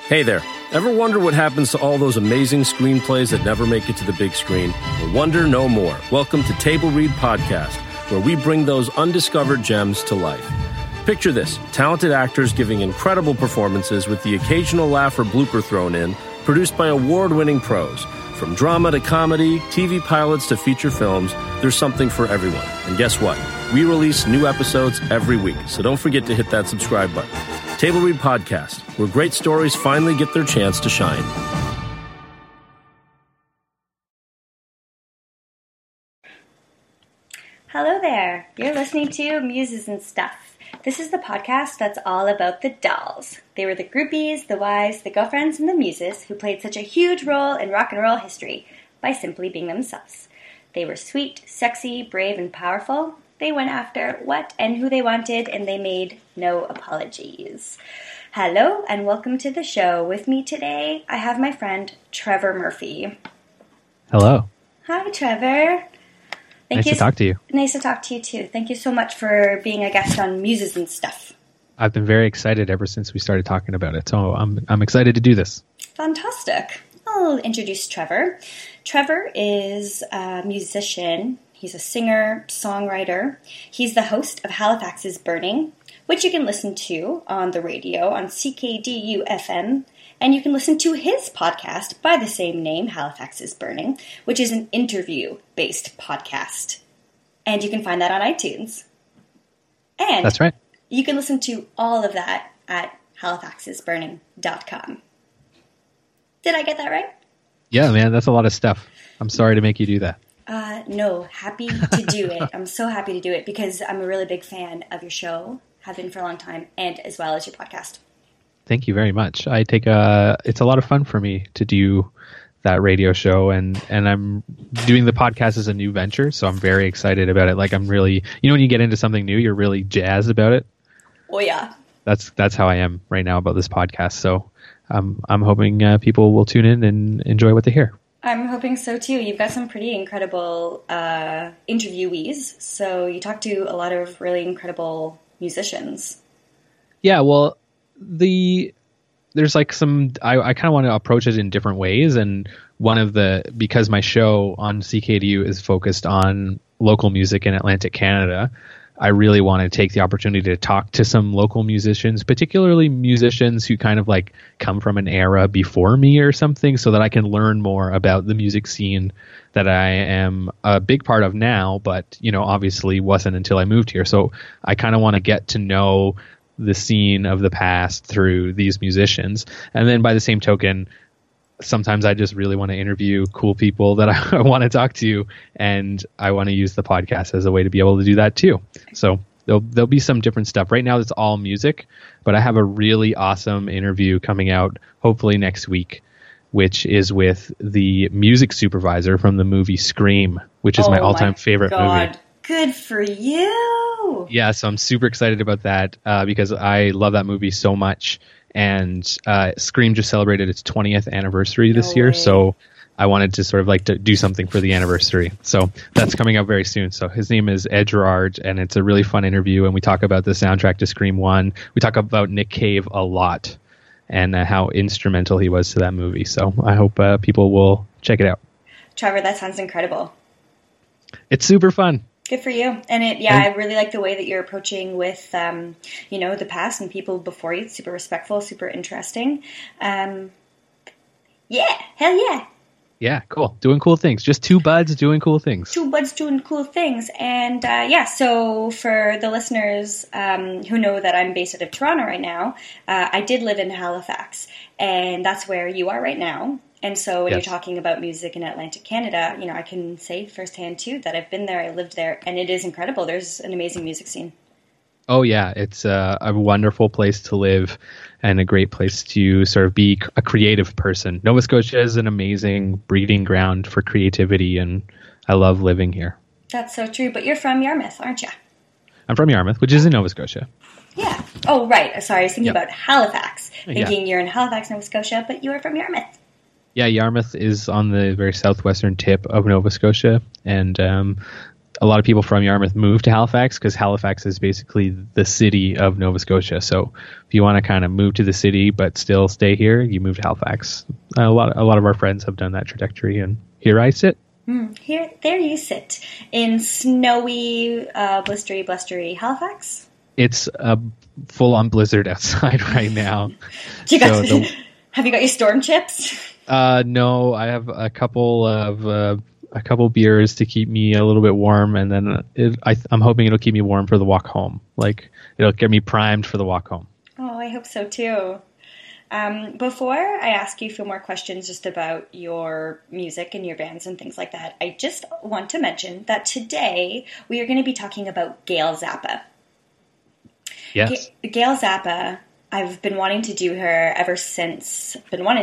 Hey there. Ever wonder what happens to all those amazing screenplays that never make it to the big screen? Well, wonder no more. Welcome to Table Read Podcast, where we bring those undiscovered gems to life. Picture this, talented actors giving incredible performances with the occasional laugh or blooper thrown in, produced by award-winning pros. From drama to comedy, TV pilots to feature films, there's something for everyone. And guess what? We release new episodes every week, so don't forget to hit that subscribe button. Table Read Podcast, where great stories finally get their chance to shine. Hello there. You're listening to Muses and Stuff. This is the podcast that's all about the dolls. They were the groupies, the wives, the girlfriends, and the muses who played such a huge role in rock and roll history by simply being themselves. They were sweet, sexy, brave, and powerful. They went after what and who they wanted, and they made no apologies. Hello, and welcome to the show. With me today, I have my friend Trevor Murphy. Hello. Hi, Trevor. Nice to talk to you. Nice to talk to you, too. Thank you so much for being a guest on Muses and Stuff. I've been very excited ever since we started talking about it, so I'm excited to do this. Fantastic. I'll introduce Trevor. Trevor is a musician. He's a singer, songwriter. He's the host of Halifax is Burning, which you can listen to on the radio on CKDU-FM. And you can listen to his podcast by the same name, Halifax is Burning, which is an interview-based podcast. And you can find that on iTunes. And that's right. You can listen to all of that at halifaxisburning.com. Did I get that right? Yeah, man, that's a lot of stuff. I'm sorry to make you do that. No, happy to do it. I'm so happy to do it because I'm a really big fan of your show, have been for a long time, and as well as your podcast. Thank you very much. It's a lot of fun for me to do that radio show, and I'm doing the podcast as a new venture, so I'm very excited about it. Like, I'm really, when you get into something new, you're really jazzed about it. Oh yeah. That's how I am right now about this podcast. So I'm hoping people will tune in and enjoy what they hear. I'm hoping so too. You've got some pretty incredible interviewees, so you talk to a lot of really incredible musicians. Yeah, well, there's like some, I kind of want to approach it in different ways, and because my show on CKDU is focused on local music in Atlantic Canada, I really want to take the opportunity to talk to some local musicians, particularly musicians who kind of like come from an era before me or something, so that I can learn more about the music scene that I am a big part of now, but, obviously wasn't until I moved here. So I kind of want to get to know the scene of the past through these musicians. And then by the same token, sometimes I just really want to interview cool people that I want to talk to, and I want to use the podcast as a way to be able to do that too. So there'll be some different stuff. Right now it's all music, but I have a really awesome interview coming out hopefully next week, which is with the music supervisor from the movie Scream, which is my all-time favorite movie. Good for you. Yeah, so I'm super excited about that because I love that movie so much. And Scream just celebrated its 20th anniversary this year, so I wanted to sort of like to do something for the anniversary. So that's coming out very soon. So his name is Ed Gerard, and it's a really fun interview, and we talk about the soundtrack to Scream 1. We talk about Nick Cave a lot and how instrumental he was to that movie. So I hope people will check it out. Trevor, that sounds incredible. It's super fun. Good for you. And I really like the way that you're approaching with, the past and people before you. It's super respectful, super interesting. Hell yeah. Yeah, cool. Doing cool things. Just two buds doing cool things. Two buds doing cool things. And so for the listeners who know that I'm based out of Toronto right now, I did live in Halifax, and that's where you are right now. And so when you're talking about music in Atlantic Canada, I can say firsthand too that I've been there, I lived there, and it is incredible. There's an amazing music scene. Oh yeah, it's a wonderful place to live and a great place to sort of be a creative person. Nova Scotia is an amazing breeding ground for creativity, and I love living here. That's so true. But you're from Yarmouth, aren't you? I'm from Yarmouth, which is in Nova Scotia. Yeah. Oh, right. Sorry, I was thinking about Halifax, thinking you're in Halifax, Nova Scotia, but you are from Yarmouth. Yeah, Yarmouth is on the very southwestern tip of Nova Scotia, and a lot of people from Yarmouth move to Halifax because Halifax is basically the city of Nova Scotia. So if you want to kind of move to the city but still stay here, you move to Halifax. A lot of our friends have done that trajectory, and here I sit. There you sit in snowy, blustery Halifax. It's a full-on blizzard outside right now. Have you got your storm chips? No, I have a couple beers to keep me a little bit warm, and then I'm hoping it'll keep me warm for the walk home. Like, it'll get me primed for the walk home. Oh, I hope so too. Before I ask you a few more questions just about your music and your bands and things like that, I just want to mention that today we are going to be talking about Gail Zappa. Yes. Gail Zappa, I've been wanting to do her ever since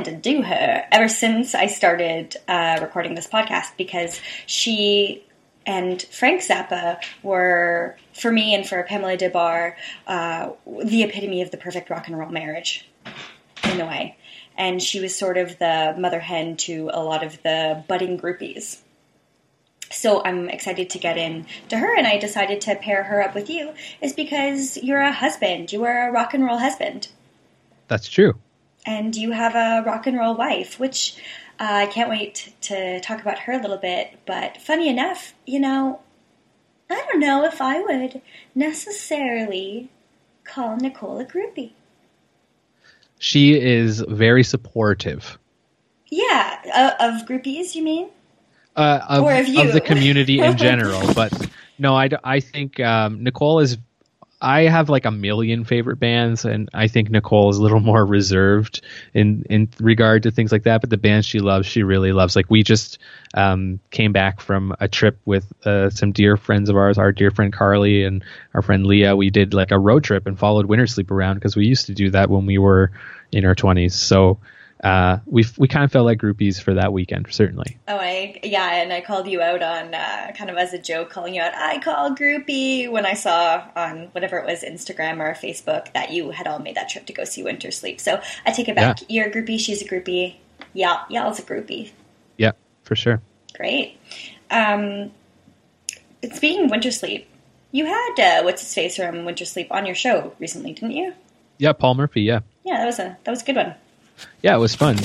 I started recording this podcast, because she and Frank Zappa were, for me and for Pamela Des Barres, the epitome of the perfect rock and roll marriage, in a way. And she was sort of the mother hen to a lot of the budding groupies. So I'm excited to get into her, and I decided to pair her up with you is because you're a husband. You are a rock and roll husband. That's true. And you have a rock and roll wife, which I can't wait to talk about her a little bit. But funny enough, I don't know if I would necessarily call Nicole a groupie. She is very supportive. Yeah, of groupies, you mean? Of the community in general. But no, I think Nicole is... I have like a million favorite bands, and I think Nicole is a little more reserved in regard to things like that. But the bands she loves, she really loves. Like, we just came back from a trip with some dear friends of ours, our dear friend Carly and our friend Leah. We did like a road trip and followed Winter Sleep around, because we used to do that when we were in our 20s. So we kind of felt like groupies for that weekend, certainly. Oh, and I called you out on, kind of as a joke, calling you out, I call groupie, when I saw on whatever it was, Instagram or Facebook, that you had all made that trip to go see Winter Sleep. So I take it back. Yeah. You're a groupie, she's a groupie. Y'all's a groupie. Yeah, for sure. Great. Speaking of Winter Sleep, you had what's-his-face from Winter Sleep on your show recently, didn't you? Yeah, Paul Murphy, yeah. Yeah, that was a good one. Yeah, it was fun.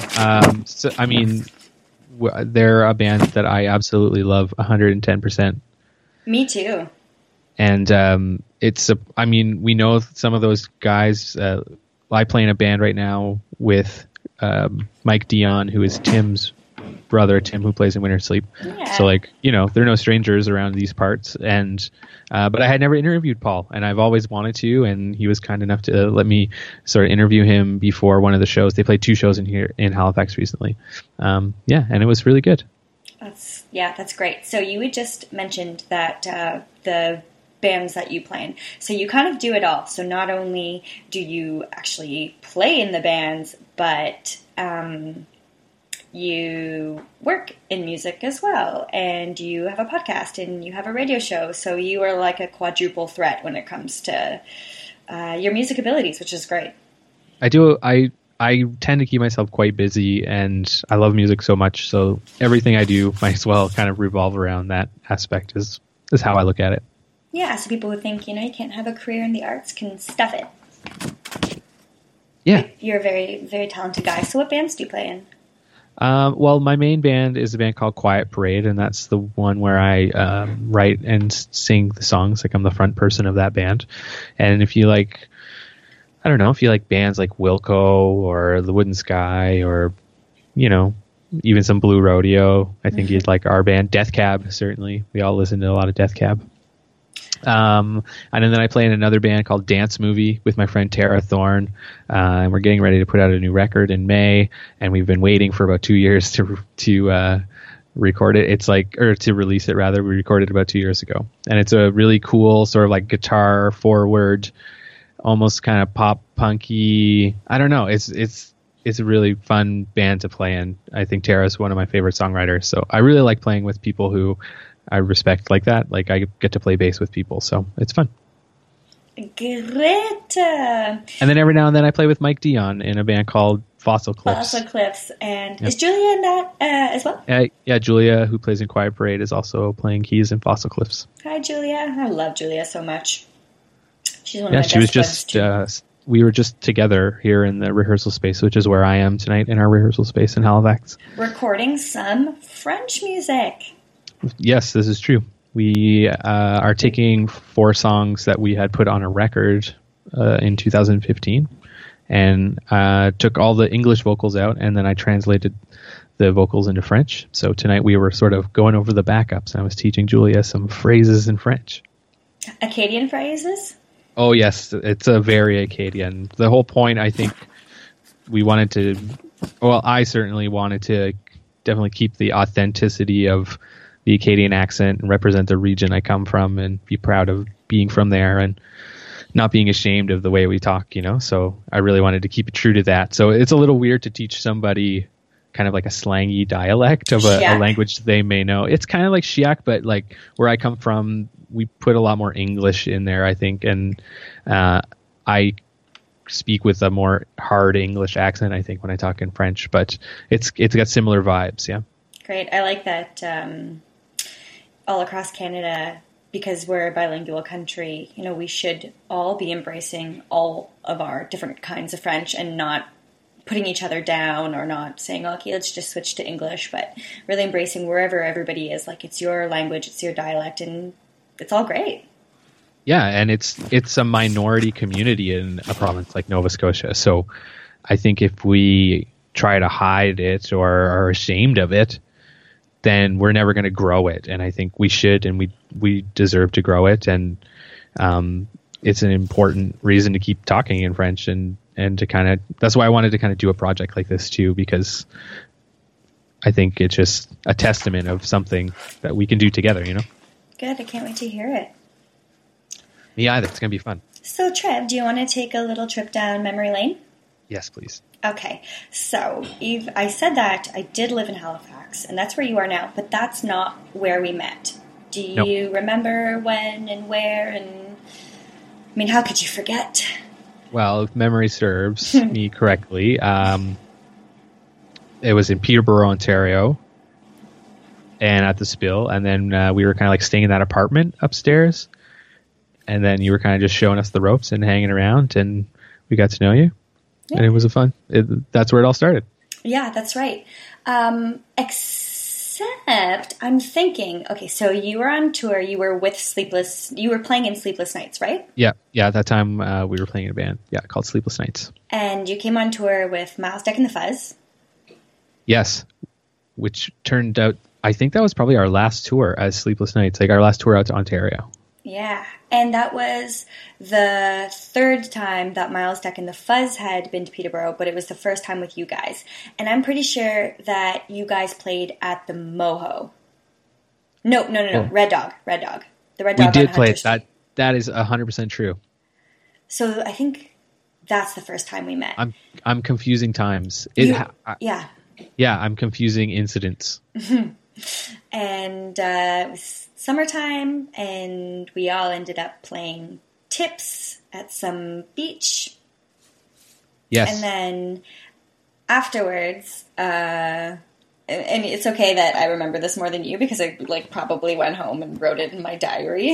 They're a band that I absolutely love 110%. Me too. And we know some of those guys. I play in a band right now with Mike Dion, who is Tim's brother, Tim, who plays in Winter Sleep. Yeah. So they're no strangers around these parts. And but I had never interviewed Paul, and I've always wanted to, and he was kind enough to let me sort of interview him before one of the shows. They played 2 shows in Halifax recently. And it was really good. That's great. So you had just mentioned that the bands that you play in. So you kind of do it all. So not only do you actually play in the bands, but you work in music as well, and you have a podcast, and you have a radio show. So you are like a quadruple threat when it comes to your music abilities, which is great. I do. I tend to keep myself quite busy, and I love music so much. So everything I do might as well kind of revolve around that aspect. Is how I look at it. Yeah. So people who think you can't have a career in the arts can stuff it. Yeah. You're a very, very talented guy. So what bands do you play in? Well, my main band is a band called Quiet Parade, and that's the one where I write and sing the songs. Like, I'm the front person of that band. And if you like bands like Wilco or The Wooden Sky, or even some Blue Rodeo, I think you'd like our band. Death Cab, certainly. We all listen to a lot of Death Cab. And then I play in another band called Dance Movie with my friend Tara Thorne, and we're getting ready to put out a new record in May, and we've been waiting for about 2 years to record it. To release it rather. We recorded it about 2 years ago, and it's a really cool sort of like guitar forward, almost kind of pop punky. I don't know. It's a really fun band to play in. I think Tara's one of my favorite songwriters, so I really like playing with people who I respect like that. Like, I get to play bass with people, so it's fun. Great. And then every now and then I play with Mike Dion in a band called Fossil Cliffs. Fossil Cliffs. And is Julia in that as well? Yeah, Julia, who plays in Quiet Parade, is also playing keys in Fossil Cliffs. Hi, Julia. I love Julia so much. She's one of my best she was friends, just, we were just together here in the rehearsal space, which is where I am tonight in our rehearsal space in Halifax. Recording some French music. Yes, this is true. We are taking 4 songs that we had put on a record in 2015 and took all the English vocals out, and then I translated the vocals into French. So tonight we were sort of going over the backups, and I was teaching Julia some phrases in French. Acadian phrases? Oh, yes. It's a very Acadian. The whole point, I think, I certainly wanted to definitely keep the authenticity of the Acadian accent and represent the region I come from and be proud of being from there and not being ashamed of the way we talk, So I really wanted to keep it true to that. So it's a little weird to teach somebody kind of like a slangy dialect of a language they may know. It's kind of like Chiac, but like where I come from, we put a lot more English in there, I think. And I speak with a more hard English accent, I think, when I talk in French, but it's got similar vibes. Yeah. Great. I like that all across Canada, because we're a bilingual country, we should all be embracing all of our different kinds of French and not putting each other down or not saying, okay, let's just switch to English, but really embracing wherever everybody is. Like, it's your language, it's your dialect, and it's all great. Yeah, and it's a minority community in a province like Nova Scotia. So I think if we try to hide it or are ashamed of it, then we're never going to grow it. And I think we should, and we deserve to grow it. And it's an important reason to keep talking in French and to kind of, that's why I wanted to kind of do a project like this too, because I think it's just a testament of something that we can do together, Good. I can't wait to hear it. Me either. It's going to be fun. So, Trev, do you want to take a little trip down memory lane? Yes, please. Okay. So, Eve, I said that I did live in Halifax, and that's where you are now, but that's not where we met. Do you remember when and where? And I mean, how could you forget? Well, if memory serves me correctly, it was in Peterborough, Ontario, and at the Spill, and then we were kind of like staying in that apartment upstairs, and then you were kind of just showing us the ropes and hanging around, and we got to know you, and it was that's where it all started. Yeah, that's right. Except I'm thinking, okay, so you were on tour, you were playing in Sleepless Nights, right? Yeah, at that time we were playing in a band, called Sleepless Nights. And you came on tour with Miles Deck and the Fuzz. Yes, which turned out, I think that was probably our last tour as Sleepless Nights, like our last tour out to Ontario. Yeah, and that was the third time that Miles Deck and the Fuzz had been to Peterborough, but it was the first time with you guys. And I'm pretty sure that you guys played at the Moho. No, oh. Red Dog. The Red Dog. We did play it. That is 100% true. So I think that's the first time we met. I'm confusing times. I'm confusing incidents. And it was summertime, and we all ended up playing tips at some beach. Yes. And then afterwards, and it's okay that I remember this more than you, because I probably went home and wrote it in my diary.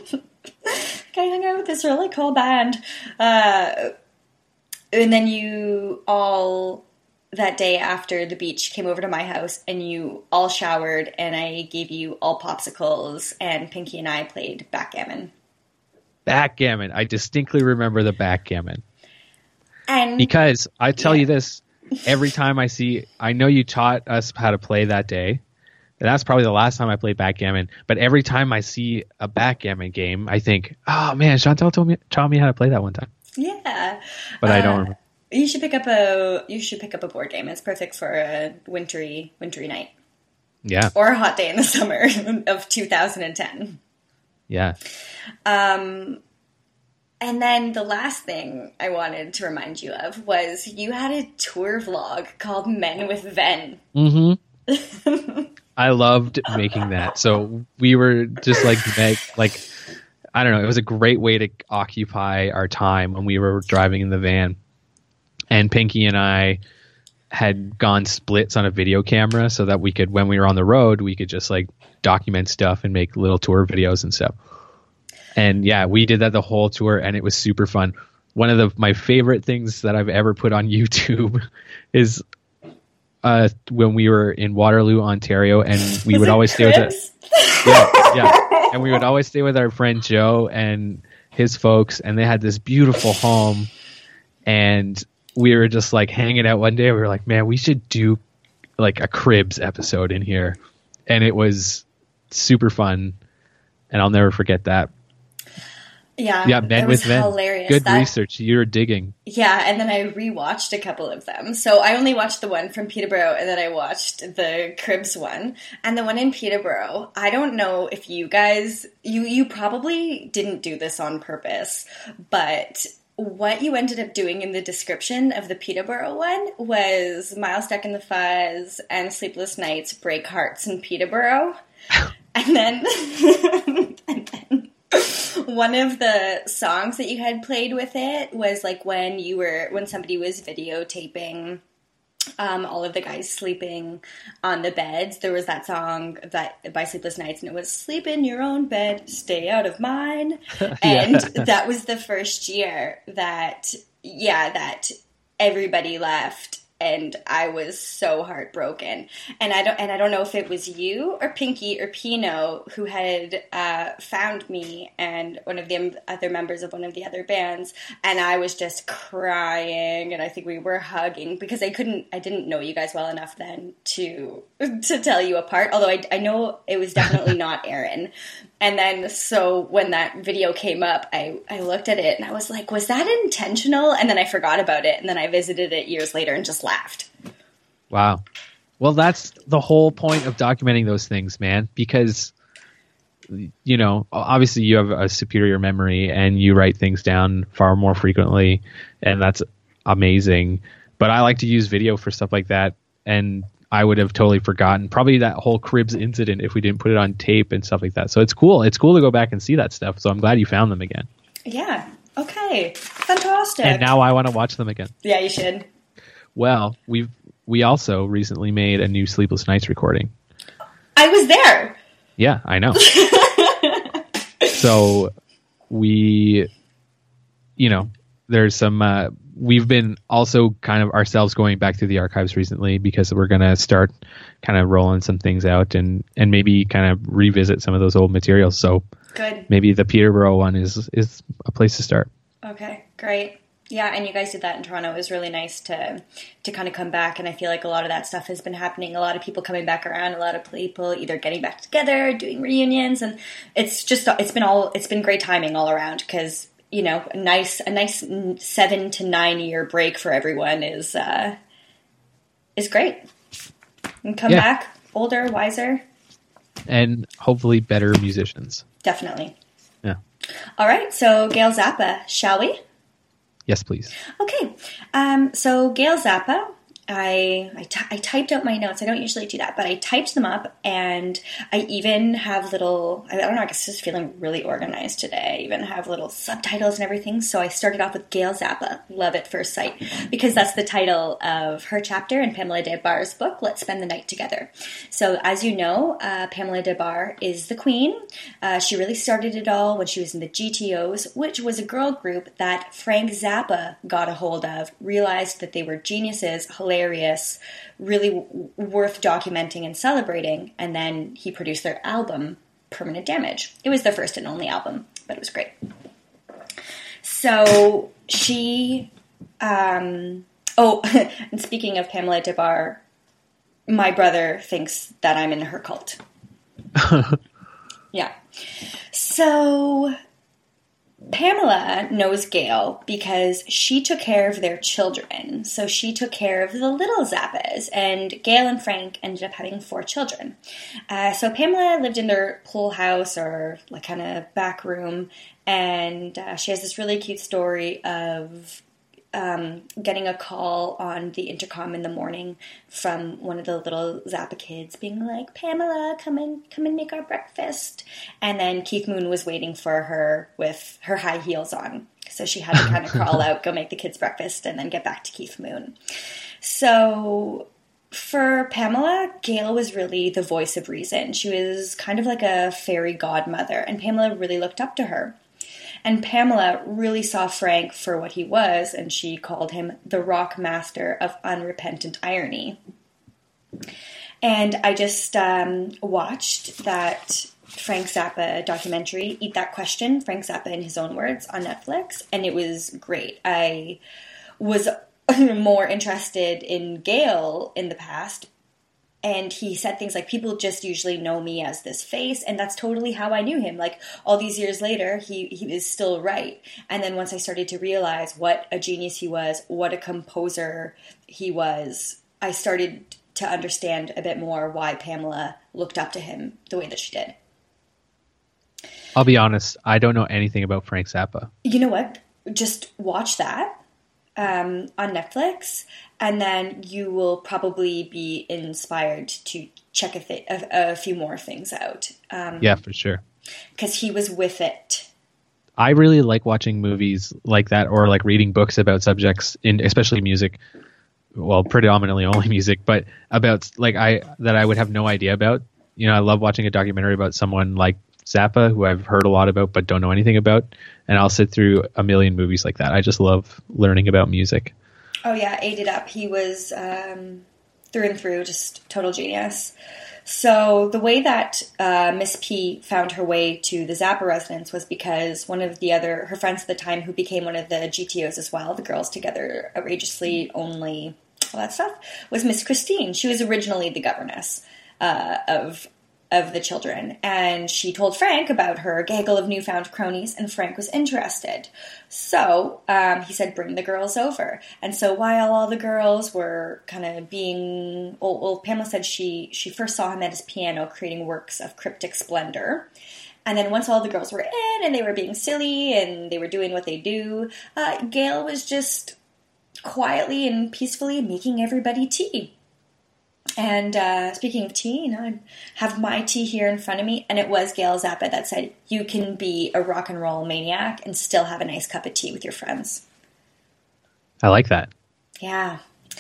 I hung out with this really cool band. And then you all, that day after the beach, came over to my house, and you all showered, and I gave you all popsicles, and Pinky and I played backgammon. Backgammon. I distinctly remember the backgammon. And because I tell you this, every time I know you taught us how to play that day. And that's probably the last time I played backgammon. But every time I see a backgammon game, I think, oh man, Chantal taught me how to play that one time. Yeah. But I don't remember. You should pick up a board game. It's perfect for a wintry night. Yeah. Or a hot day in the summer of 2010. Yeah. And then the last thing I wanted to remind you of was you had a tour vlog called Men with Ven. Mm-hmm. I loved making that. So we were just I don't know, it was a great way to occupy our time when we were driving in the van. And Pinky and I had gone splits on a video camera so that we could, when we were on the road, we could just like document stuff and make little tour videos and stuff. And yeah, we did that the whole tour, and it was super fun. One of my favorite things that I've ever put on YouTube is when we were in Waterloo, Ontario, and we would always stay with us. Yeah. And we would always stay with our friend Joe and his folks, and they had this beautiful home. And we were just like hanging out one day. We were like, man, we should do like a Cribs episode in here. And it was super fun. And I'll never forget that. Yeah, Men with Men. Hilarious. Good research. You're digging. Yeah, and then I rewatched a couple of them. So I only watched the one from Peterborough, and then I watched the Cribs one. And the one in Peterborough, I don't know if you guys, you probably didn't do this on purpose, but what you ended up doing in the description of the Peterborough one was Miles Stuck in the Fuzz and Sleepless Nights break hearts in Peterborough. And then one of the songs that you had played with it was like when somebody was videotaping all of the guys sleeping on the beds. There was that song that by Sleepless Nights, and it was "Sleep in your own bed, stay out of mine." And that was the first year that everybody left. And I was so heartbroken. And I don't know if it was you or Pinky or Pino who had found me and one of the other members of one of the other bands, and I was just crying, and I think we were hugging because I didn't know you guys well enough then to tell you apart. Although I know it was definitely not Aaron. And then, so when that video came up, I looked at it and I was like, was that intentional? And then I forgot about it. And then I visited it years later and just laughed. Wow. Well, that's the whole point of documenting those things, man, because, you know, obviously you have a superior memory and you write things down far more frequently, and that's amazing. But I like to use video for stuff like that, and I would have totally forgotten probably that whole Cribs incident if we didn't put it on tape and stuff like that. So it's cool. It's cool to go back and see that stuff. So I'm glad you found them again. Yeah. Okay. Fantastic. And now I want to watch them again. Yeah, you should. Well, we also recently made a new Sleepless Nights recording. I was there. Yeah, I know. So we, you know, there's some, we've been also kind of ourselves going back through the archives recently because we're going to start kind of rolling some things out and maybe kind of revisit some of those old materials. So good. Maybe the Peterborough one is a place to start. Okay, great. Yeah, and you guys did that in Toronto. It was really nice to kind of come back, and I feel like a lot of that stuff has been happening. A lot of people coming back around, a lot of people either getting back together, doing reunions, and it's been great timing all around because, you know, a nice 7 to 9 year break for everyone is great. And come back older, wiser, and hopefully better musicians. Definitely. Yeah. All right, so Gail Zappa, shall we? Yes, please. Okay. So Gail Zappa, I typed out my notes. I don't usually do that, but I typed them up, and I even have little, I don't know, I guess just feeling really organized today. I even have little subtitles and everything. So I started off with Gail Zappa, Love at First Sight, because that's the title of her chapter in Pamela Des Barres' book, Let's Spend the Night Together. So as you know, Pamela Des Barres is the queen. She really started it all when she was in the GTOs, which was a girl group that Frank Zappa got a hold of, realized that they were geniuses, hilarious, really worth documenting and celebrating, and then he produced their album, Permanent Damage. It was their first and only album, but it was great. So she, and speaking of Pamela Des Barres, my brother thinks that I'm in her cult. Yeah. So Pamela knows Gail because she took care of their children. So she took care of the little Zappas, and Gail and Frank ended up having 4 children. So Pamela lived in their pool house, or like kind of back room, and she has this really cute story of getting a call on the intercom in the morning from one of the little Zappa kids being like, Pamela, come and make our breakfast. And then Keith Moon was waiting for her with her high heels on. So she had to kind of crawl out, go make the kids breakfast, and then get back to Keith Moon. So for Pamela, Gail was really the voice of reason. She was kind of like a fairy godmother, and Pamela really looked up to her. And Pamela really saw Frank for what he was, and she called him the rock master of unrepentant irony. And I just watched that Frank Zappa documentary, Eat That Question, Frank Zappa in his own words, on Netflix, and it was great. I was more interested in Gail in the past, and he said things like, people just usually know me as this face, and that's totally how I knew him. Like, all these years later, he is still right. And then once I started to realize what a genius he was, what a composer he was, I started to understand a bit more why Pamela looked up to him the way that she did. I'll be honest, I don't know anything about Frank Zappa. You know what? Just watch that on Netflix, and then you will probably be inspired to check a few more things out. Yeah, for sure. Because he was with it. I really like watching movies like that, or like reading books about subjects, especially music. Well, predominantly only music, but about that I would have no idea about. You know, I love watching a documentary about someone like Zappa, who I've heard a lot about but don't know anything about, and I'll sit through a million movies like that. I just love learning about music. Oh yeah, ate it up. He was through and through just total genius. So the way that Miss P found her way to the Zappa residence was because one of her friends at the time, who became one of the GTOs as well, the Girls Together Outrageously, Only, all that stuff, was Miss Christine. She was originally the governess of the children, and she told Frank about her gaggle of newfound cronies, and Frank was interested. So he said, bring the girls over. And so while all the girls were kind of being, well, Pamela said she first saw him at his piano creating works of cryptic splendor. And then once all the girls were in and they were being silly and they were doing what they do, Gail was just quietly and peacefully making everybody tea. And speaking of tea, I have my tea here in front of me, and it was Gail Zappa that said, you can be a rock and roll maniac and still have a nice cup of tea with your friends. I like that. Yeah.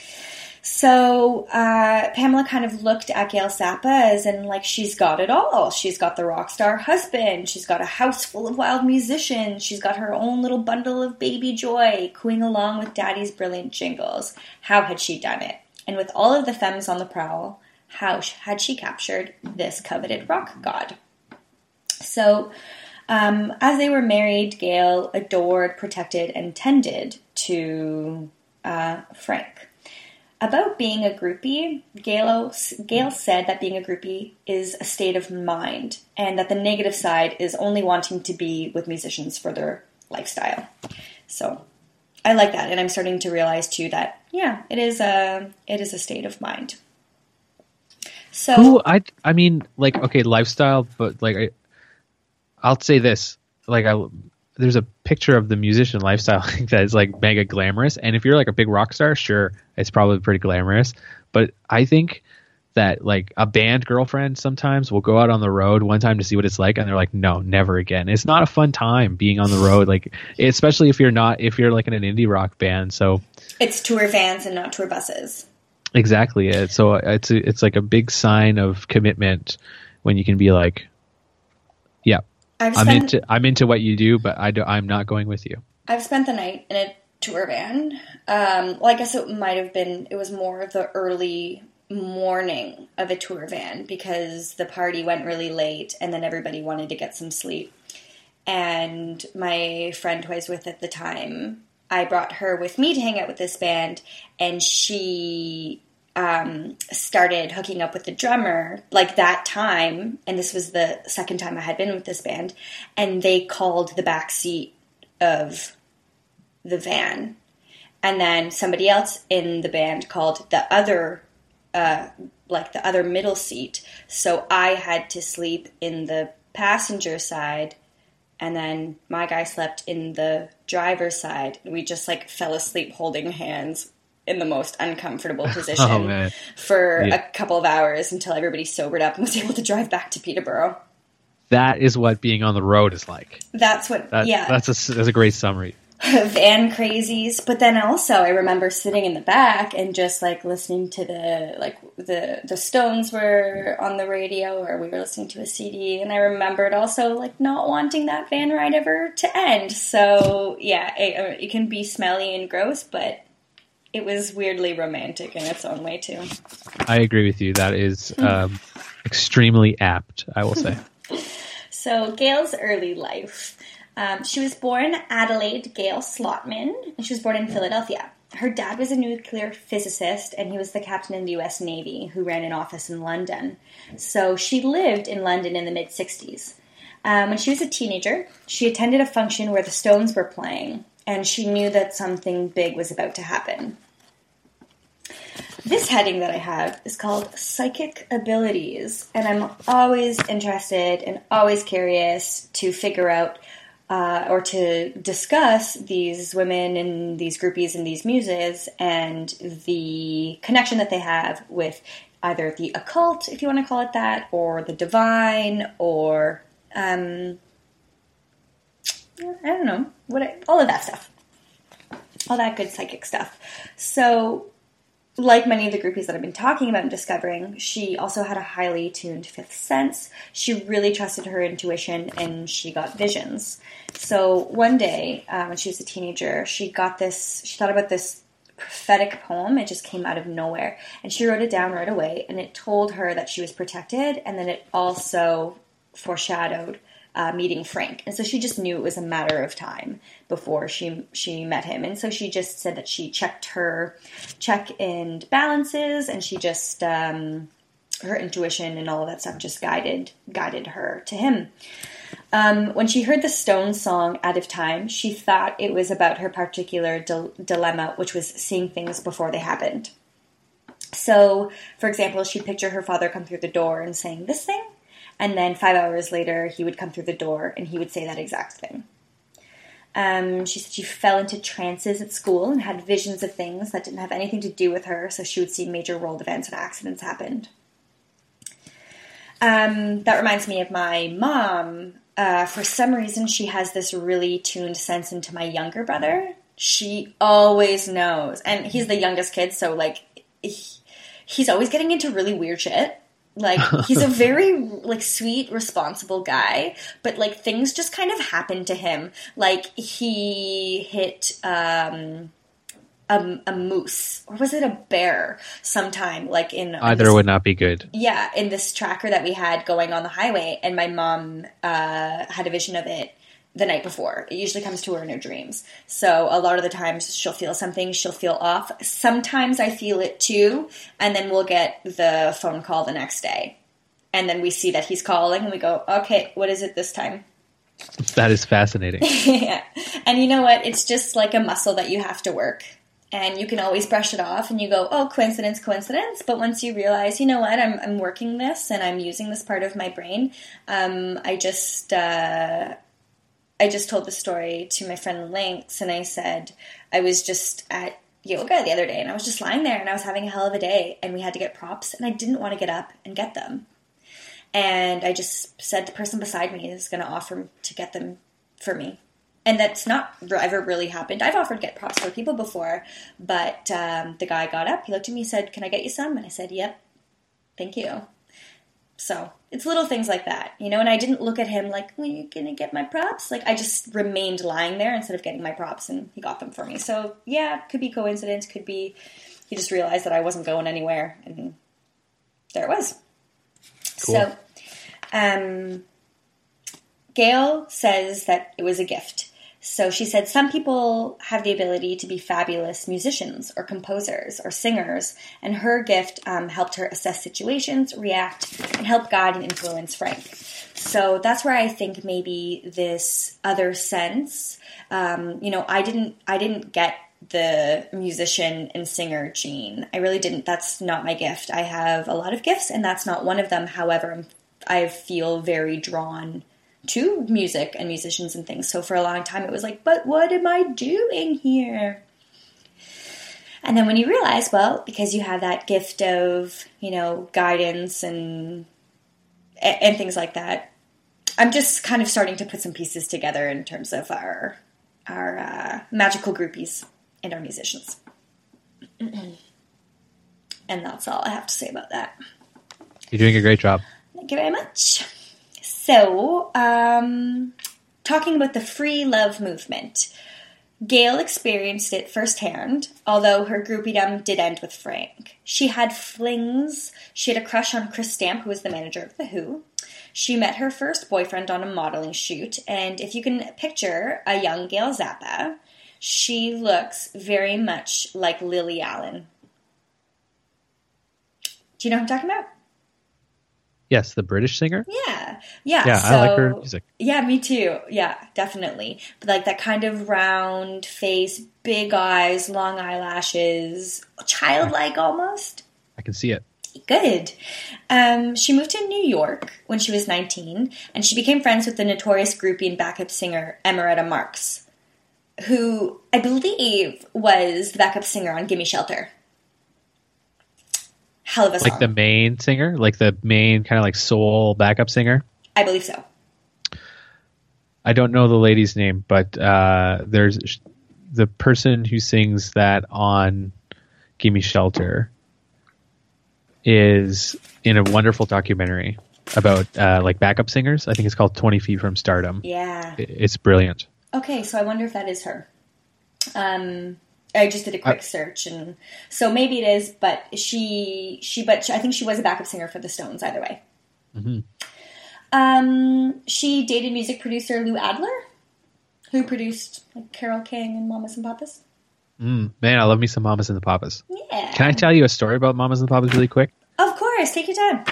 So Pamela kind of looked at Gail Zappa as in, like, she's got it all. She's got the rock star husband. She's got a house full of wild musicians. She's got her own little bundle of baby joy, cooing along with daddy's brilliant jingles. How had she done it? And with all of the femmes on the prowl, how had she captured this coveted rock god? So, as they were married, Gail adored, protected, and tended to Frank. About being a groupie, Gail said that being a groupie is a state of mind, and that the negative side is only wanting to be with musicians for their lifestyle. So I like that, and I'm starting to realize too that it is a state of mind. So I mean, like, okay, lifestyle, but like I'll say this, like there's a picture of the musician lifestyle that is like mega glamorous, and if you're like a big rock star, sure, it's probably pretty glamorous. But I think that like a band girlfriend sometimes will go out on the road one time to see what it's like, and they're like, no, never again. It's not a fun time being on the road, like especially if you're like in an indie rock band. So it's tour vans and not tour buses. Exactly it. So it's like a big sign of commitment when you can be like, yeah, I'm into what you do, but I'm not going with you. I've spent the night in a tour van. Well, I guess it was more of the early morning of a tour van because the party went really late and then everybody wanted to get some sleep. And my friend who I was with at the time, I brought her with me to hang out with this band, and she started hooking up with the drummer like that time, and this was the second time I had been with this band, and they called the back seat of the van, and then somebody else in the band called the other middle seat, so I had to sleep in the passenger side And then my guy slept in the driver's side. We just like fell asleep holding hands in the most uncomfortable position for a couple of hours until everybody sobered up and was able to drive back to Peterborough. That is what being on the road is like. That's what, That's a great summary. Van crazies. But then also I remember sitting in the back and just like listening to the Stones were on the radio, or we were listening to a CD. And I remembered also like not wanting that van ride ever to end. So yeah, it can be smelly and gross, but it was weirdly romantic in its own way too. I agree with you. That is extremely apt, I will say. So Gail's early life. She was born Adelaide Gail Slotman, and she was born in Philadelphia. Her dad was a nuclear physicist, and he was the captain in the U.S. Navy who ran an office in London. So she lived in London in the mid-60s. When she was a teenager, she attended a function where the Stones were playing, and she knew that something big was about to happen. This heading that I have is called Psychic Abilities, and I'm always interested and always curious to figure out or to discuss these women and these groupies and these muses and the connection that they have with either the occult, if you want to call it that, or the divine, or I don't know, all of that stuff. All that good psychic stuff. So, like many of the groupies that I've been talking about and discovering, she also had a highly tuned fifth sense. She really trusted her intuition, and she got visions. So one day, when she was a teenager, she thought about this prophetic poem. It just came out of nowhere. And she wrote it down right away, and it told her that she was protected, and then it also foreshadowed meeting Frank. And so she just knew it was a matter of time before she met him. And so she just said that she checked her check-in balances, and she just, her intuition and all of that stuff just guided her to him. When she heard the Stones song Out of Time, she thought it was about her particular dilemma, which was seeing things before they happened. So, for example, she'd picture her father come through the door and saying this thing, and then 5 hours later, he would come through the door and he would say that exact thing. She said she fell into trances at school and had visions of things that didn't have anything to do with her, so she would see major world events and accidents happened. That reminds me of my mom. For some reason, she has this really tuned sense into my younger brother. She always knows. And he's the youngest kid, so, like, he's always getting into really weird shit. Like, he's a very, like, sweet, responsible guy, but, like, things just kind of happen to him. Like, he hit, a moose, or was it a bear sometime, like in... Either would not be good. Yeah, in this tracker that we had going on the highway, and my mom had a vision of it the night before. It usually comes to her in her dreams. So a lot of the times she'll feel something, she'll feel off. Sometimes I feel it too, and then we'll get the phone call the next day. And then we see that he's calling, and we go, okay, what is it this time? That is fascinating. Yeah. And you know what? It's just like a muscle that you have to work. And you can always brush it off, and you go, oh, coincidence, coincidence. But once you realize, you know what, I'm working this, and I'm using this part of my brain, I just told the story to my friend Lynx, and I said, I was just at yoga the other day, and I was just lying there, and I was having a hell of a day, and we had to get props, and I didn't want to get up and get them. And I just said the person beside me is going to offer to get them for me. And that's not ever really happened. I've offered to get props for people before, but the guy got up, he looked at me, said, can I get you some? And I said, yep, thank you. So it's little things like that, you know, and I didn't look at him like, well, you going to get my props? Like, I just remained lying there instead of getting my props, and he got them for me. So, yeah, could be coincidence, could be he just realized that I wasn't going anywhere, and there it was. Cool. So, Gail says that it was a gift. So she said some people have the ability to be fabulous musicians or composers or singers, and her gift helped her assess situations, react, and help guide and influence Frank. So that's where I think maybe this other sense, you know, I didn't get the musician and singer gene. I really didn't. That's not my gift. I have a lot of gifts, and that's not one of them. However, I feel very drawn to music and musicians and things. So for a long time it was like, but what am I doing here? And then when you realize, well, because you have that gift of, guidance and things like that, I'm just kind of starting to put some pieces together in terms of our magical groupies and our musicians. And that's all I have to say about that. You're doing a great job. Thank you very much. So, talking about the free love movement, Gail experienced it firsthand, although her groupiedom did end with Frank. She had flings. She had a crush on Chris Stamp, who was the manager of The Who. She met her first boyfriend on a modeling shoot, and if you can picture a young Gail Zappa, she looks very much like Lily Allen. Do you know who I'm talking about? Yes, the British singer? Yeah. Yeah, so, I like her music. Yeah, me too. Yeah, definitely. But like that kind of round face, big eyes, long eyelashes, childlike almost. I can see it. Good. She moved to New York when she was 19, and she became friends with the notorious groupie and backup singer Emeretta Marks, who I believe was the backup singer on Gimme Shelter. Hell of a song. Like the main singer? Like the main kind of like soul backup singer? I believe so. I don't know the lady's name, but there's the person who sings that on Gimme Shelter is in a wonderful documentary about like backup singers. I think it's called 20 Feet from Stardom. Yeah. It's brilliant. Okay, so I wonder if that is her. I just did a quick search, and so maybe it is, but I think she was a backup singer for the Stones either way. Mm-hmm. She dated music producer Lou Adler, who produced like Carole King and Mamas and Papas. Man, I love me some Mamas and the Papas. Yeah. Can I tell you a story about Mamas and the Papas really quick? Of course, take your time.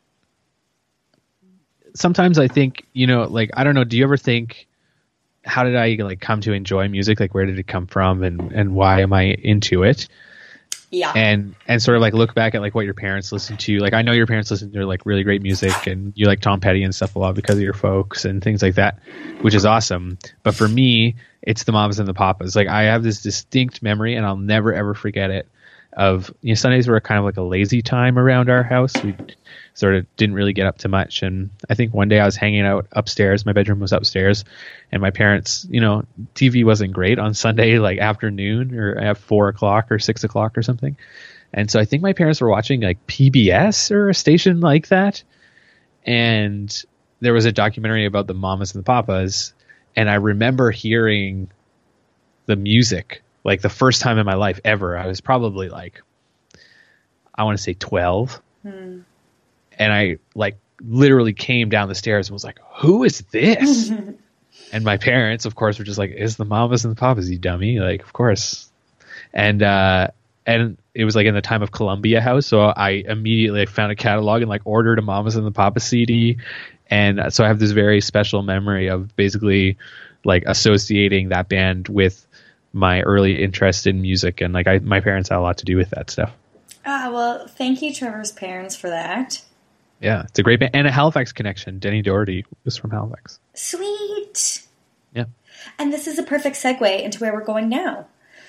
Sometimes I think, like, I don't know, do you ever think, how did I like come to enjoy music? Like, where did it come from, and why am I into it? Yeah. And sort of like look back at like what your parents listened to. Like, I know your parents listened to like really great music, and you like Tom Petty and stuff a lot because of your folks and things like that, which is awesome. But for me, it's the Mamas and the Papas. Like, I have this distinct memory, and I'll never ever forget it, of, Sundays were kind of like a lazy time around our house. We sort of didn't really get up to much. And I think one day I was hanging out upstairs. My bedroom was upstairs, and my parents, TV wasn't great on Sunday, like afternoon or at 4 o'clock or 6 o'clock or something. And so I think my parents were watching like PBS or a station like that. And there was a documentary about the Mamas and the Papas. And I remember hearing the music, like the first time in my life ever. I was probably like, I want to say 12. And I like literally came down the stairs and was like, who is this? And my parents, of course, were just like, it's the Mamas and the Papas, you dummy. Like, of course. And it was like in the time of Columbia House. So I immediately found a catalog and like ordered a Mamas and the Papas CD. And so I have this very special memory of basically like associating that band with my early interest in music. And like my parents had a lot to do with that stuff. Well, thank you, Trevor's parents, for that. Yeah, it's a great band. And a Halifax connection. Denny Doherty was from Halifax. Sweet. Yeah. And this is a perfect segue into where we're going now.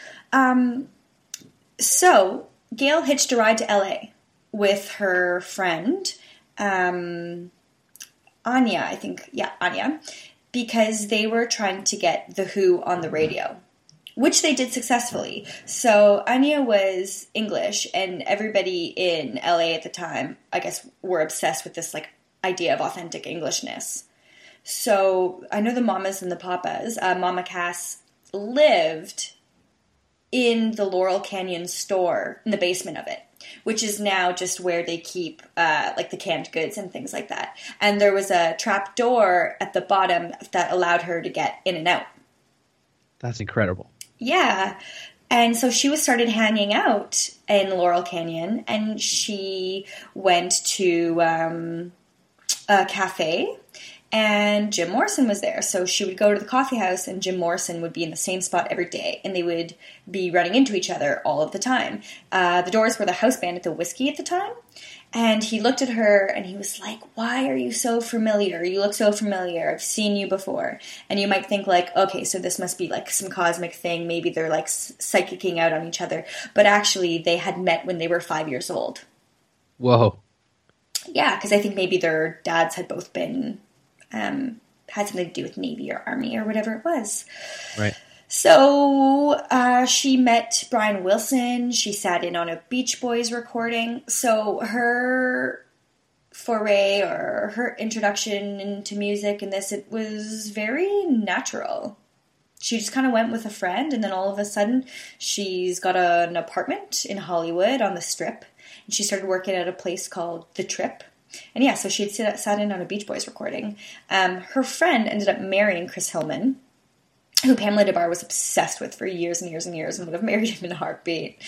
So Gail hitched a ride to LA with her friend, Anya, I think. Yeah, Anya. Because they were trying to get The Who on the radio, which they did successfully. So Anya was English, and everybody in LA at the time, I guess, were obsessed with this like idea of authentic Englishness. So I know the Mamas and the Papas. Mama Cass lived in the Laurel Canyon store in the basement of it, which is now just where they keep like the canned goods and things like that. And there was a trap door at the bottom that allowed her to get in and out. That's incredible. Yeah. And so she started hanging out in Laurel Canyon, and she went to a cafe, And Jim Morrison was there. So she would go to the coffee house and Jim Morrison would be in the same spot every day. And they would be running into each other all of the time. The Doors were the house band at the Whiskey at the time. And he looked at her and he was like, why are you so familiar? You look so familiar. I've seen you before. And you might think like, okay, so this must be like some cosmic thing. Maybe they're like psychicking out on each other. But actually they had met when they were 5 years old. Whoa. Yeah, because I think maybe their dads had both been, had something to do with Navy or Army or whatever it was. Right. So she met Brian Wilson. She sat in on a Beach Boys recording. So her foray or her introduction into music and this, it was very natural. She just kind of went with a friend, and then all of a sudden she's got an apartment in Hollywood on the Strip, and she started working at a place called The Trip. And yeah, so she had sat in on a Beach Boys recording. Her friend ended up marrying Chris Hillman, who Pamela Des Barres was obsessed with for years and years and years and would have married him in a heartbeat.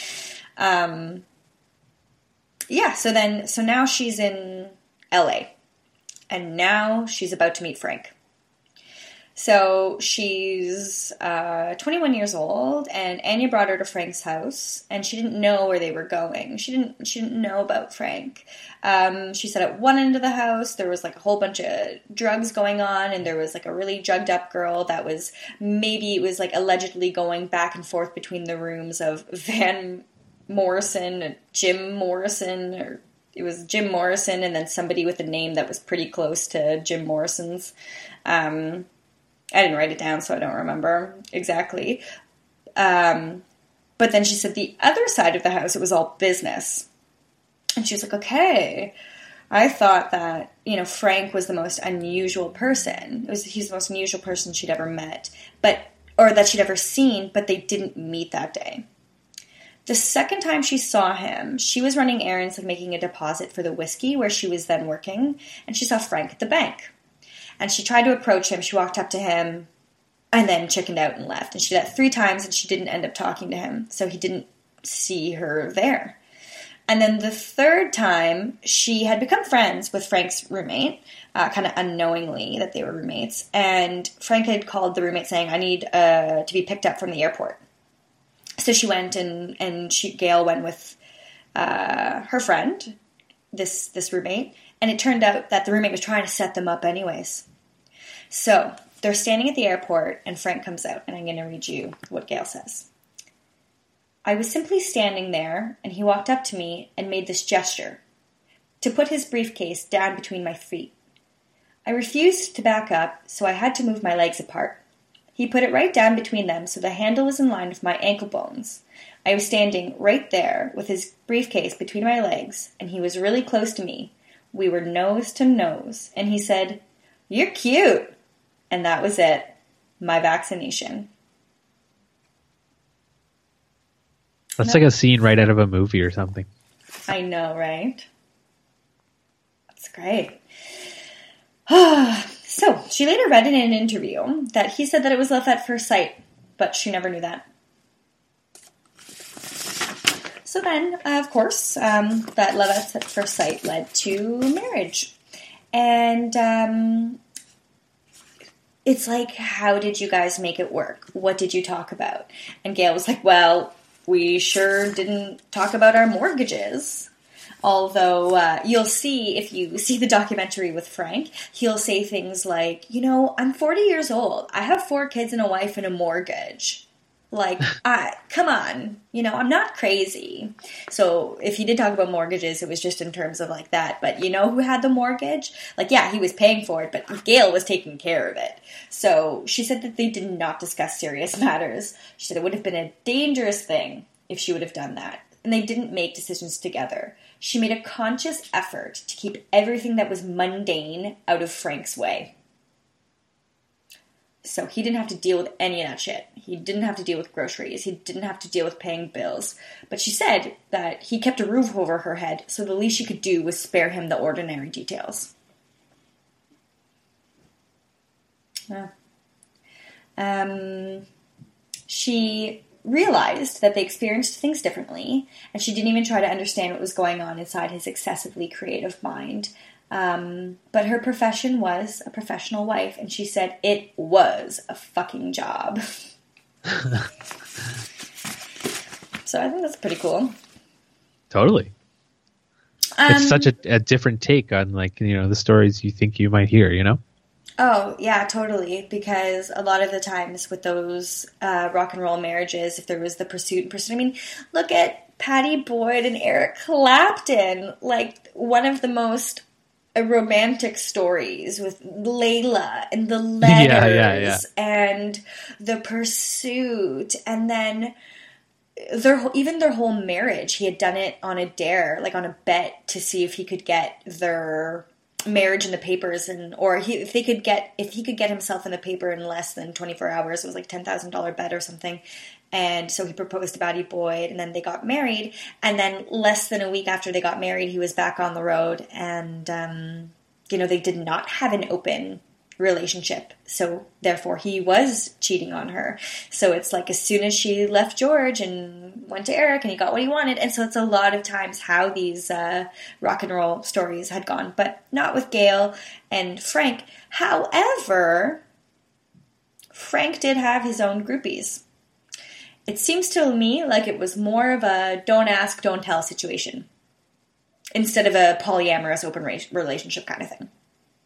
Yeah, so now she's in LA, and now she's about to meet Frank. So she's 21 years old, and Anya brought her to Frank's house, and she didn't know where they were going. She didn't know about Frank. She said at one end of the house there was like a whole bunch of drugs going on, and there was like a really drugged up girl that was like allegedly going back and forth between the rooms of Van Morrison and Jim Morrison, or it was Jim Morrison and then somebody with a name that was pretty close to Jim Morrison's. I didn't write it down, so I don't remember exactly. But then she said the other side of the house, it was all business. And she was like, okay, I thought that, Frank was the most unusual person. He's the most unusual person she'd ever met, or that she'd ever seen, but they didn't meet that day. The second time she saw him, she was running errands, like making a deposit for the Whiskey where she was then working, and she saw Frank at the bank. And she tried to approach him. She walked up to him and then chickened out and left. And she did that 3 times, and she didn't end up talking to him. So he didn't see her there. And then the third time, she had become friends with Frank's roommate, kind of unknowingly that they were roommates. And Frank had called the roommate saying, I need to be picked up from the airport. So she went, and Gail went with her friend, this roommate. And it turned out that the roommate was trying to set them up anyways. So they're standing at the airport, and Frank comes out, and I'm going to read you what Gail says. I was simply standing there, and he walked up to me and made this gesture, to put his briefcase down between my feet. I refused to back up, so I had to move my legs apart. He put it right down between them, so the handle was in line with my ankle bones. I was standing right there with his briefcase between my legs, and he was really close to me. We were nose to nose, and he said, "You're cute." And that was it. My vaccination. That's like a scene right out of a movie or something. I know, right? That's great. So, she later read in an interview that he said that it was love at first sight, but she never knew that. So then, of course, that love at first sight led to marriage. And it's like, how did you guys make it work? What did you talk about? And Gail was like, well, we sure didn't talk about our mortgages. Although you'll see, if you see the documentary with Frank, he'll say things like, I'm 40 years old. I have 4 kids and a wife and a mortgage. Like, come on, I'm not crazy. So if he did talk about mortgages, it was just in terms of like that. But who had the mortgage? Like, yeah, he was paying for it, but Gail was taking care of it. So she said that they did not discuss serious matters. She said it would have been a dangerous thing if she would have done that. And they didn't make decisions together. She made a conscious effort to keep everything that was mundane out of Frank's way. So he didn't have to deal with any of that shit. He didn't have to deal with groceries. He didn't have to deal with paying bills. But she said that he kept a roof over her head, so the least she could do was spare him the ordinary details. She realized that they experienced things differently, and she didn't even try to understand what was going on inside his excessively creative mind. But her profession was a professional wife, and she said it was a fucking job. So I think that's pretty cool. Totally. It's such a different take on, like, you know, the stories you think you might hear, you know? Oh, yeah, totally. Because a lot of the times with those rock and roll marriages, if there was the pursuit, I mean, look at Patty Boyd and Eric Clapton. Like, one of the most romantic stories with Layla and the letters and the pursuit. And then their whole marriage, he had done it on a dare, like on a bet to see if he could get their marriage in the papers, if he could get himself in the paper in less than 24 hours. It was like $10,000 bet or something. And so he proposed to Patty Boyd, and then they got married. And then less than a week after they got married, he was back on the road, and they did not have an open relationship, so therefore he was cheating on her. So it's like, as soon as she left George and went to Eric, and he got what he wanted. And so it's a lot of times how these rock and roll stories had gone, but not with Gail and Frank. However, Frank did have his own groupies. It seems to me like it was more of a don't ask, don't tell situation instead of a polyamorous open relationship kind of thing.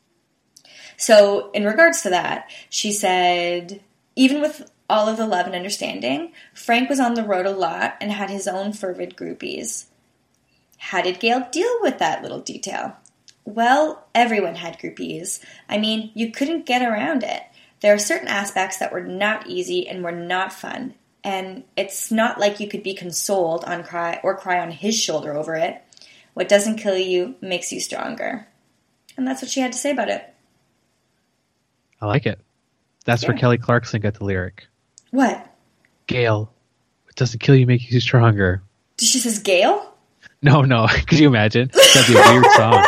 So in regards to that, she said, even with all of the love and understanding, Frank was on the road a lot and had his own fervid groupies. How did Gail deal with that little detail? Well, everyone had groupies. I mean, you couldn't get around it. There are certain aspects that were not easy and were not fun. And it's not like you could be consoled or cry on his shoulder over it. What doesn't kill you makes you stronger. And that's what she had to say about it. I like it. That's where Kelly Clarkson got the lyric. What? Gail, what doesn't kill you makes you stronger. She says Gail? No. Could you imagine? That'd be a weird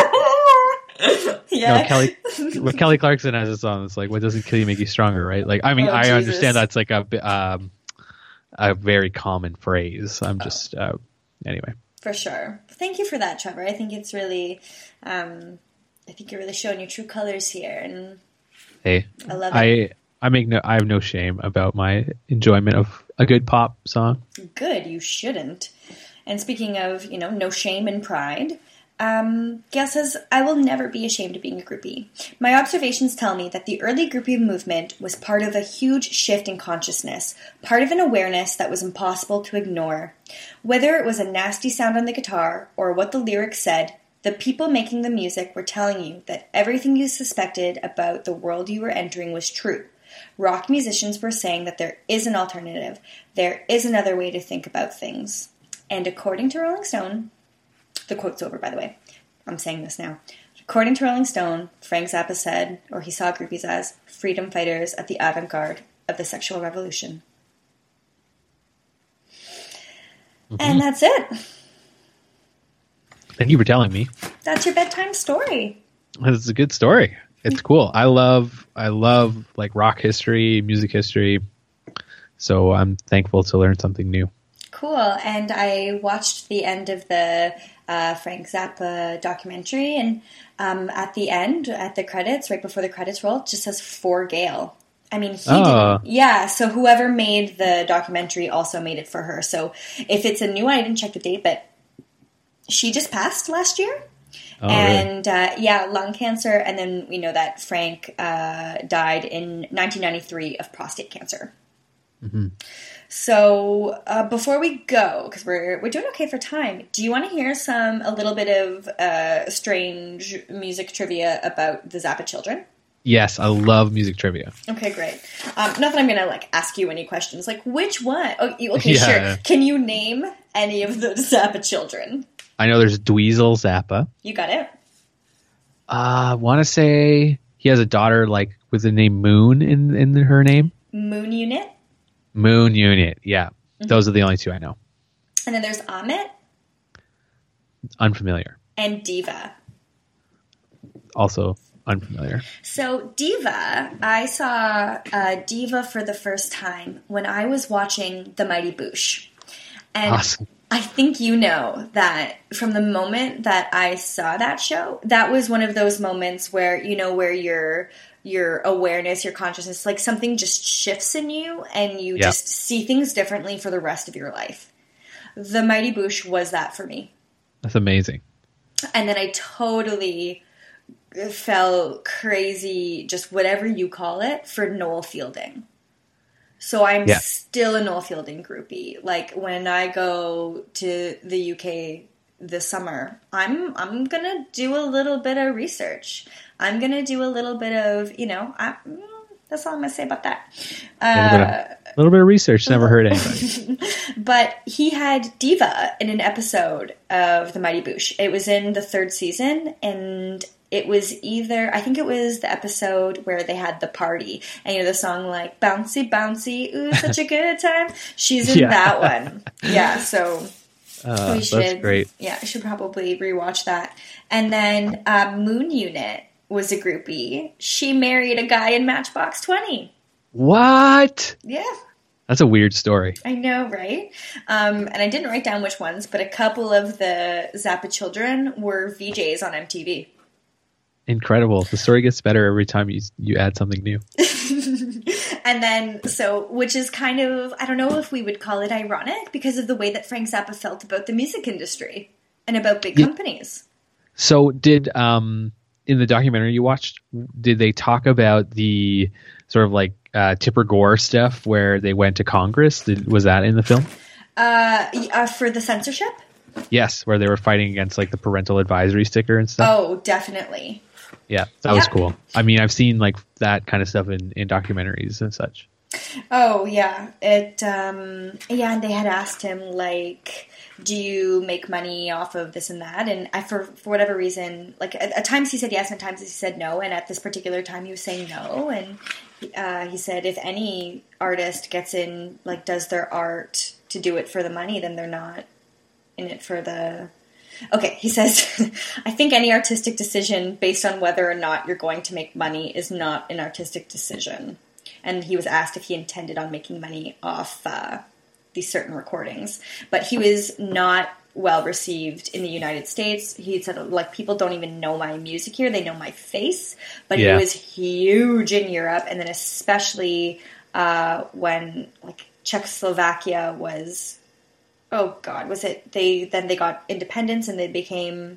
song. Yeah. No, Kelly Clarkson has a song that's like, what doesn't kill you make you stronger, right? Like, I mean, I understand that's like a very common phrase. I'm just, anyway. For sure. Thank you for that, Trevor. I think it's really, I think you're really showing your true colors here, and hey, I love it. I have no shame about my enjoyment of a good pop song. Good, you shouldn't. And speaking of, no shame and pride, Gail says, I will never be ashamed of being a groupie. My observations tell me that the early groupie movement was part of a huge shift in consciousness, part of an awareness that was impossible to ignore. Whether it was a nasty sound on the guitar or what the lyrics said, the people making the music were telling you that everything you suspected about the world you were entering was true. Rock musicians were saying that there is an alternative. There is another way to think about things. And according to Rolling Stone, the quote's over, by the way. I'm saying this now. According to Rolling Stone, Frank Zappa said, or he saw groupies as, freedom fighters at the avant-garde of the sexual revolution. Mm-hmm. And that's it. Thank you for telling me. That's your bedtime story. It's a good story. It's cool. I love like rock history, music history. So I'm thankful to learn something new. Cool. And I watched the end of the Frank Zappa documentary, and at the end, at the credits, right before the credits roll, it just says for Gail. I mean, so whoever made the documentary also made it for her. So if it's a new one, I didn't check the date, but she just passed last year. Oh, and really? Lung cancer, and then we know that Frank died in 1993 of prostate cancer. Mm-hmm. So before we go, because we're doing okay for time, do you want to hear a little bit of strange music trivia about the Zappa children? Yes, I love music trivia. Okay, great. Not that I'm going to ask you any questions. Which one? Okay, sure. Can you name any of the Zappa children? I know there's Dweezil Zappa. You got it. I want to say he has a daughter with the name Moon in her name. Moon Unit. Moon Unit, yeah. Mm-hmm. Those are the only two I know. And then there's Amit. Unfamiliar. And Diva. Also unfamiliar. So Diva, I saw Diva for the first time when I was watching The Mighty Boosh. And awesome. I think you know that from the moment that I saw that show, that was one of those moments where, you know, where your awareness, your consciousness, like something just shifts in you and you just see things differently for the rest of your life. The Mighty Boosh was that for me. That's amazing. And then I totally fell crazy, just whatever you call it, for Noel Fielding. So I'm still a Noel Fielding groupie. Like when I go to the UK this summer, I'm gonna do a little bit of research. I'm gonna do a little bit of, you know, that's all I'm gonna say about that. A little bit of research, never hurt anybody. But he had Diva in an episode of The Mighty Boosh. It was in the 3rd season, and it was either, I think it was the episode where they had the party, and you know the song like bouncy bouncy, ooh, such a good time. She's in that one. Yeah, so we should. That's great. Yeah, I should probably rewatch that. And then Moon Unit was a groupie. She married a guy in Matchbox 20. What? Yeah. That's a weird story. I know, right? And I didn't write down which ones, but a couple of the Zappa children were VJs on MTV. Incredible. The story gets better every time you add something new. And then, which is kind of, I don't know if we would call it ironic because of the way that Frank Zappa felt about the music industry and about big companies. So did, in the documentary you watched, did they talk about the sort of like Tipper Gore stuff where they went to Congress? Was that in the film? For the censorship? Yes, where they were fighting against like the parental advisory sticker and stuff. Oh, definitely. Yeah, that was cool. I mean, I've seen like that kind of stuff in documentaries and such. Oh, yeah. And they had asked him, like, do you make money off of this and that? And for whatever reason, like, at times he said yes, and at times he said no. And at this particular time, he was saying no. And he said if any artist gets in, like, does their art to do it for the money, then they're not in it for the... Okay, he says, I think any artistic decision based on whether or not you're going to make money is not an artistic decision. And he was asked if he intended on making money off these certain recordings. But he was not well received in the United States. He said, like, people don't even know my music here. They know my face. But he was huge in Europe. And then especially when, like, Czechoslovakia was... Oh, God, was it... They got independence and they became...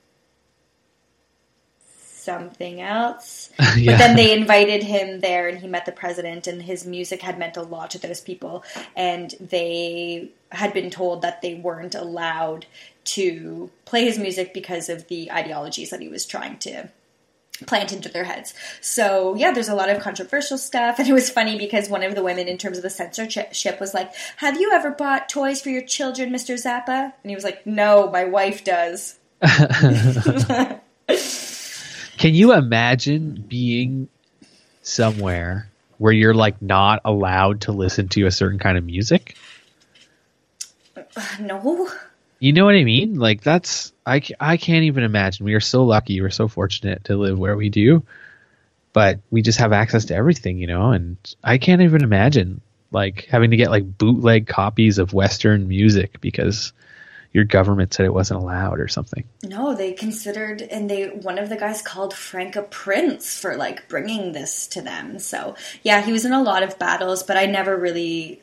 something else. But then they invited him there and he met the president and his music had meant a lot to those people. And they had been told that they weren't allowed to play his music because of the ideologies that he was trying to plant into their heads. So, yeah, there's a lot of controversial stuff. And it was funny because one of the women in terms of the censorship was like, have you ever bought toys for your children, Mr. Zappa? And he was like, no, my wife does. Can you imagine being somewhere where you're like not allowed to listen to a certain kind of music? No. You know what I mean? Like that's I can't even imagine. We are so lucky. We're so fortunate to live where we do. But we just have access to everything, you know, and I can't even imagine like having to get like bootleg copies of Western music because your government said it wasn't allowed or something. No, they considered, and one of the guys called Frank a prince for like bringing this to them. So yeah, he was in a lot of battles, but I never really,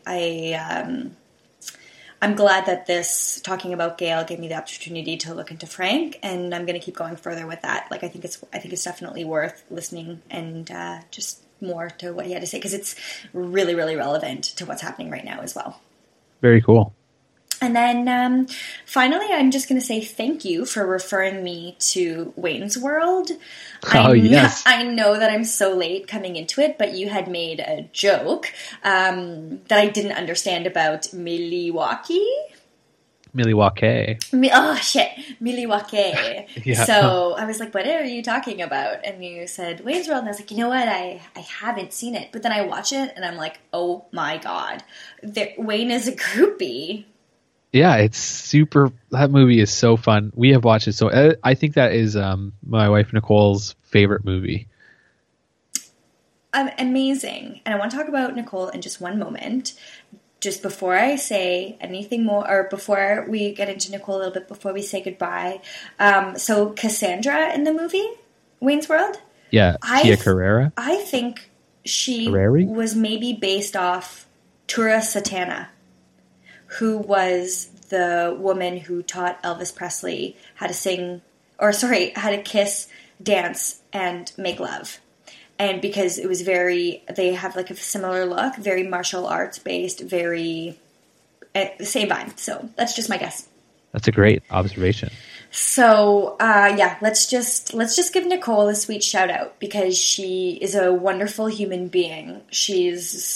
I'm glad that talking about Gail gave me the opportunity to look into Frank, and I'm going to keep going further with that. Like I think it's definitely worth listening and just more to what he had to say because it's really, really relevant to what's happening right now as well. Very cool. And then finally, I'm just going to say thank you for referring me to Wayne's World. Yes. I know that I'm so late coming into it, but you had made a joke that I didn't understand about Milwaukee. Milwaukee. Milwaukee. Yeah. So I was like, what are you talking about? And you said Wayne's World. And I was like, you know what? I haven't seen it. But then I watch it and I'm like, oh my God. Wayne is a groupie. Yeah, it's super. That movie is so fun. We have watched it. So I think that is my wife Nicole's favorite movie. Amazing. And I want to talk about Nicole in just one moment. just before I say anything more, or before we get into Nicole a little bit, before we say goodbye, so Cassandra in the movie Wayne's World, Yeah, Tia Carrera. I think she Carreri? was maybe based off Tura Satana, who was the woman who taught Elvis Presley how to sing, how to kiss, dance, and make love. And because it was they have like a similar look, very martial arts based, very same vibe. So that's just my guess. That's a great observation. So let's just give Nicole a sweet shout out because she is a wonderful human being. She's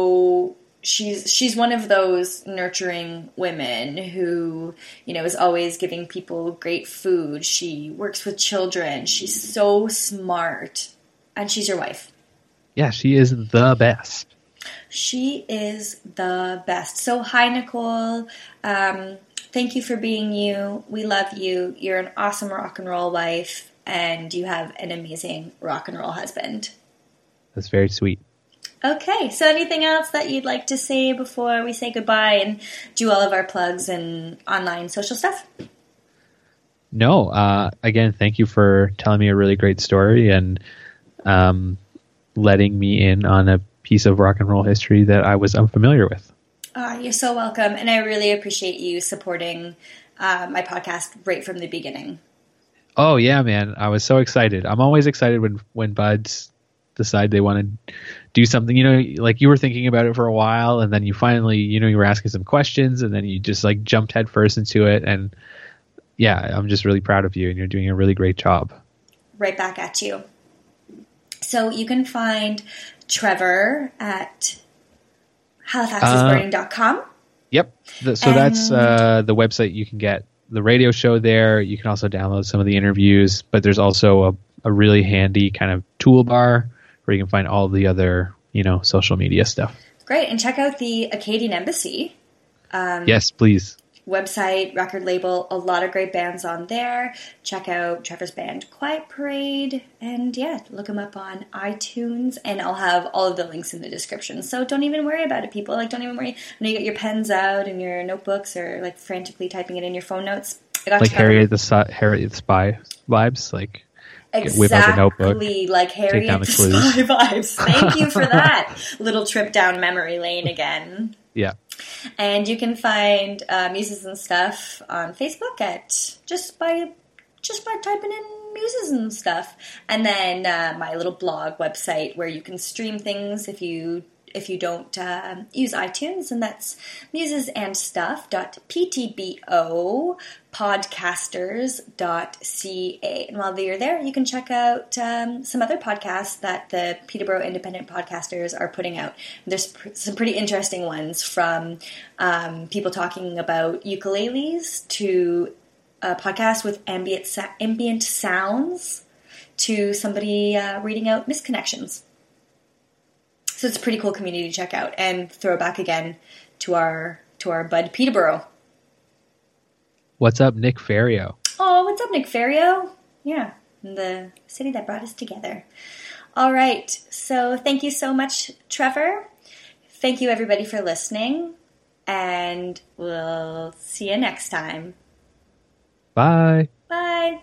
one of those nurturing women who, is always giving people great food. She works with children. She's so smart. And she's your wife. Yeah, she is the best. She is the best. So, hi, Nicole. Thank you for being you. We love you. You're an awesome rock and roll wife, and you have an amazing rock and roll husband. That's very sweet. Okay, so anything else that you'd like to say before we say goodbye and do all of our plugs and online social stuff? No. Again, thank you for telling me a really great story and letting me in on a piece of rock and roll history that I was unfamiliar with. You're so welcome, and I really appreciate you supporting my podcast right from the beginning. Oh, yeah, man. I was so excited. I'm always excited when buds decide they want to do something. Like you were thinking about it for a while, and then you finally, you were asking some questions, and then you just like jumped headfirst into it. And yeah, I'm just really proud of you, and you're doing a really great job. Right back at you. So you can find Trevor at halifaxisburning.com. Yep. That's the website. You can get the radio show there. You can also download some of the interviews, but there's also a really handy kind of toolbar where you can find all the other, social media stuff. Great. And check out the Acadian Embassy. Yes, please. Website, record label, a lot of great bands on there. Check out Trevor's band Quiet Parade, and look him up on iTunes, and I'll have all of the links in the description. So don't even worry about it, people. Don't even worry. I know you got your pens out and your notebooks, or frantically typing it in your phone notes. I got Harriet the Spy vibes, exactly whip out the notebook, like Harriet the Spy vibes. Thank you for that little trip down memory lane again. Yeah. And you can find Muses and Stuff on Facebook just by typing in Muses and Stuff, and then my little blog website where you can stream things if you don't use iTunes, and that's musesandstuff.ptbopodcasters.ca. And while you're there, you can check out some other podcasts that the Peterborough Independent Podcasters are putting out. There's some pretty interesting ones, from people talking about ukuleles to a podcast with ambient sounds to somebody reading out misconnections. So it's a pretty cool community to check out, and throw back again to our bud Peterborough. What's up, Nick Ferrio? Oh, what's up, Nick Ferrio? Yeah, the city that brought us together. All right, so thank you so much, Trevor. Thank you, everybody, for listening, and we'll see you next time. Bye. Bye.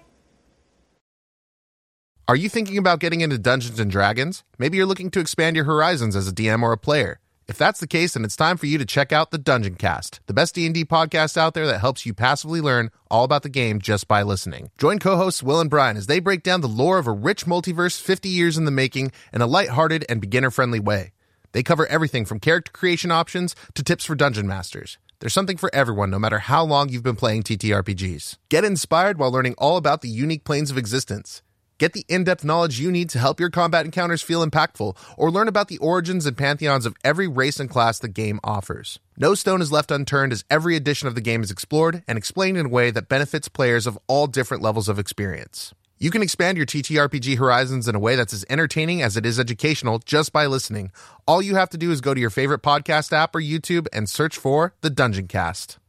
Are you thinking about getting into Dungeons & Dragons? Maybe you're looking to expand your horizons as a DM or a player. If that's the case, then it's time for you to check out the Dungeon Cast, the best D&D podcast out there that helps you passively learn all about the game just by listening. Join co-hosts Will and Brian as they break down the lore of a rich multiverse 50 years in the making in a lighthearted and beginner-friendly way. They cover everything from character creation options to tips for dungeon masters. There's something for everyone, no matter how long you've been playing TTRPGs. Get inspired while learning all about the unique planes of existence. Get the in-depth knowledge you need to help your combat encounters feel impactful, or learn about the origins and pantheons of every race and class the game offers. No stone is left unturned as every edition of the game is explored and explained in a way that benefits players of all different levels of experience. You can expand your TTRPG horizons in a way that's as entertaining as it is educational just by listening. All you have to do is go to your favorite podcast app or YouTube and search for The Dungeon Cast.